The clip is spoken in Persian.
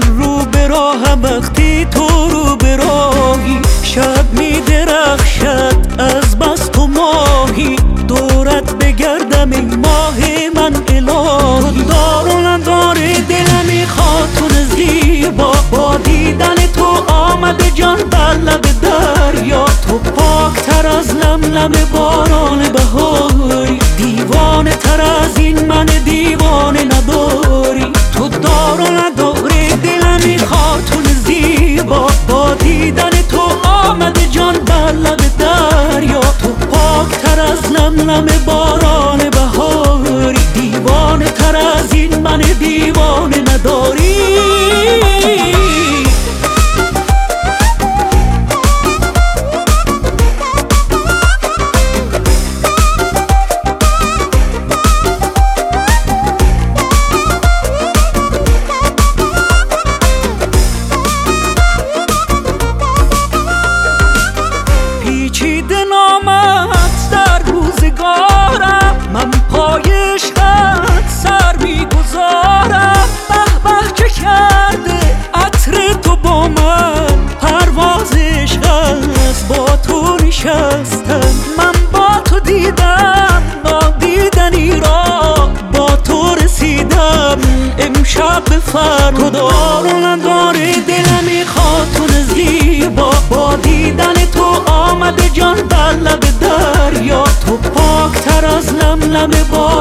رو به راهم وقتی تو رو به راهی شب می درخشد از بس تو ماهی دورت بگردم ای ماه من الهی دار و ندار دلم ای خاتون زیبا با دیدن تو آمده جان بر لب دریا تو پاکتر از لملم باران بهاری دیوانه تر از این من دیوانه نداری تو دار و ندار دلم ای خاتون زیبا با دیدن تو آمده جان بر لب دریا تو پاکتر از لملم باران بهاری دیوانه تر از این من دیوانه نداری پیچیده نامت در روزگارم من پای عشقت سر میگذارم به به چه کرده عطر تو با من پرواز عشق است با تو نشستم من با تو دیدم نادیدنی را با تو رسیدم امشب به فردا دار و ندار دلم ای خاتون زیبا با دیدن تو آمده جان بر لب دریا تو پاکتر از لملم